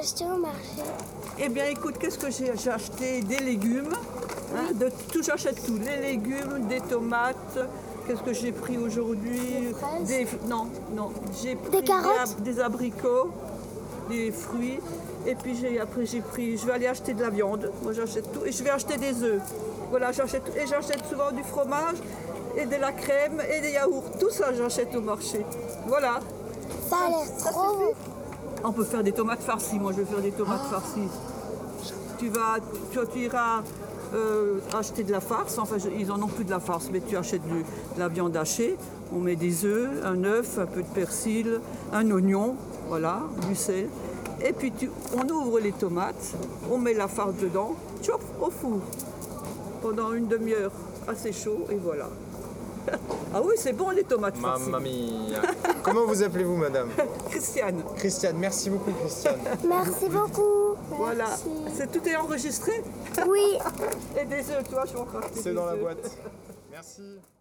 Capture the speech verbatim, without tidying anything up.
acheté au marché? Eh bien, écoute, qu'est-ce que j'ai J'ai acheté des légumes. Hein, de tout, j'achète tout. Les légumes, des tomates. Qu'est-ce que j'ai pris aujourd'hui? Des fraises? Des, non, non. J'ai pris carottes? Des, ab- des abricots, des fruits. Et puis j'ai, après, j'ai pris. Je vais aller acheter de la viande. Moi, j'achète tout. Et je vais acheter des œufs. Voilà, j'achète. Et j'achète souvent du fromage, et de la crème, et des yaourts. Tout ça, j'achète au marché. Voilà. Ça a l'air Ça trop suffit. bon. On peut faire des tomates farcies. Moi, je vais faire des tomates farcies. Tu vas, tu, tu iras euh, acheter de la farce. Enfin, je- ils en ont plus de la farce, mais tu achètes du- de la viande hachée. On met des œufs, un œuf, un peu de persil, un oignon, voilà, du sel. Et puis tu- on ouvre les tomates, on met la farce dedans, chop, au four pendant une demi-heure, assez chaud, et voilà. Ah oui, c'est bon les tomates farcies. Mamma mia. Comment vous appelez-vous, madame? Christiane, Christiane, merci beaucoup, Christiane. Merci beaucoup. voilà. Merci. C'est, tout est enregistré. Oui. Et des œufs, toi, je vais en racheter C'est des dans la œufs. boîte. Merci.